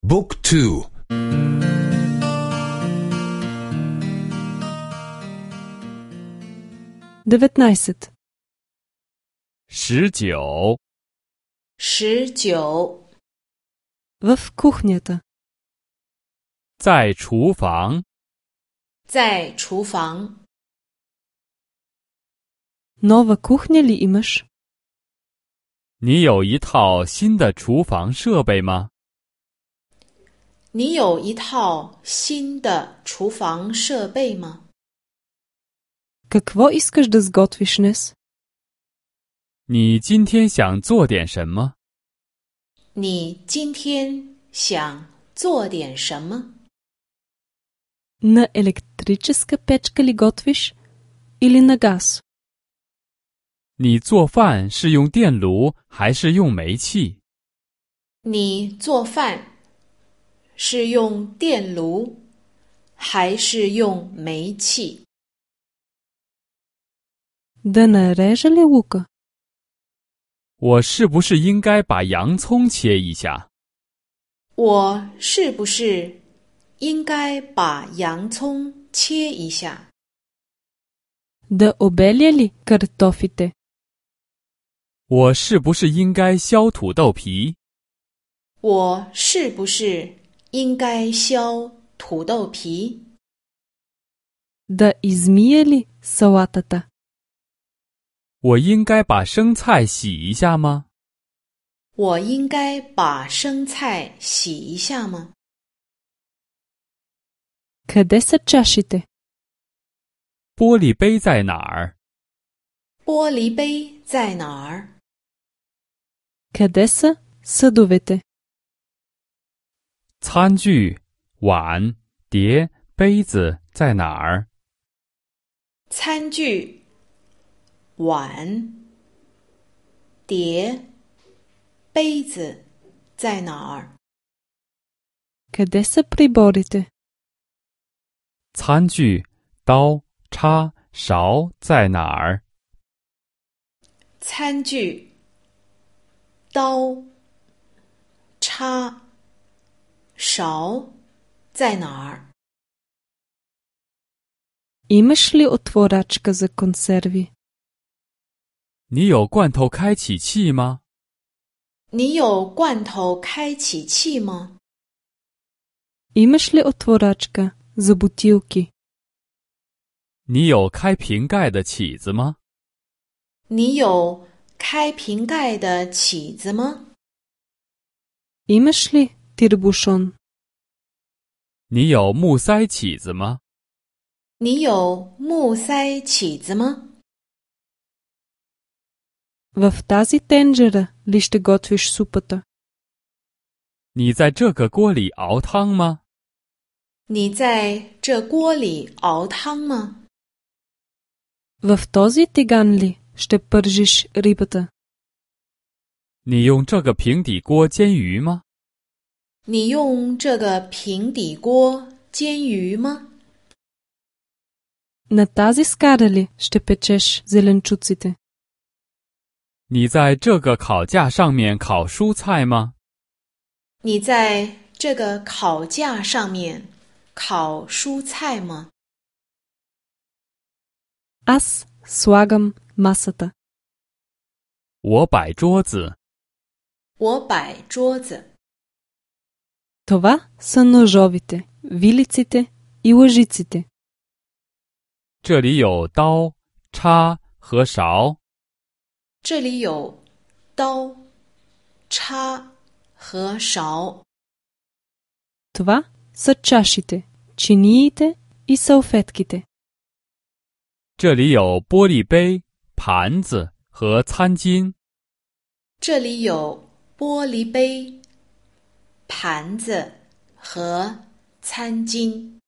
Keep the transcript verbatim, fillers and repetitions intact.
Book two. деветнайсет. 十九， 十九， В кухнята. 在厨房。 在厨房。 Нова кухня ли имаш? 你有一套新的厨房设备吗？ 你有一套新的厨房设备吗？ Какво искаш да сготвиш днес? 你今天想做点什么？ 你今天想做点什么？ На електрическа печка ли готвиш или на газ? 你做饭是用电炉还是用煤气？ 你做饭是用电炉还是用煤气？ Да нарежа ли лука? 我是不是应该把洋葱切一下？ 我是不是应该把洋葱切一下？ Да обеля ли картофите? 我是不是应该削土豆皮？ 我是不是应该削土豆皮？ Да измия ли салатата? 我应该把生菜洗一下吗？ 我应该把生菜洗一下吗？ Къде са чашите? 玻璃杯在哪儿？ 玻璃杯在哪儿？ Къде са съдовете? 餐具、碗、碟、杯子在哪儿？ 餐具、碗、碟、杯子在哪儿？ Къде са приборите? 餐具、刀、叉、勺在哪儿？ 餐具、刀、叉、勺在哪儿？ Имаш ли отворачка за консерви? 你有罐头开启器吗？ 你有罐头开启器吗？ Имаш ли отворачка за бутилки? 你有开瓶盖的起子吗？ 你有开瓶盖的起子吗？ Имаш ли тирбушон? 你有木塞起子吗？ 你有木塞起子吗？ В тази тенджера ли ще готвиш супата? 你在这个锅里熬汤吗？ 你在这锅里熬汤吗？ В този тиган ли ще пържиш рибата? 你用这个平底锅煎鱼吗？ 你用这个平底锅煎鱼吗？ На тази скара ли ще печеш зеленчуците? 你在这个烤架上面烤蔬菜吗？ 你在这个烤架上面烤蔬菜吗？ Аз слагам масата. 我摆桌子。 我摆桌子。 Това са ножовите, вилиците и лъжиците. 这里有刀、叉和勺。 这里有刀、叉和勺。 Това са чашите, чиниите и салфетките. 这里有玻璃杯、盘子和餐巾。 这里有玻璃杯、盘子和餐巾。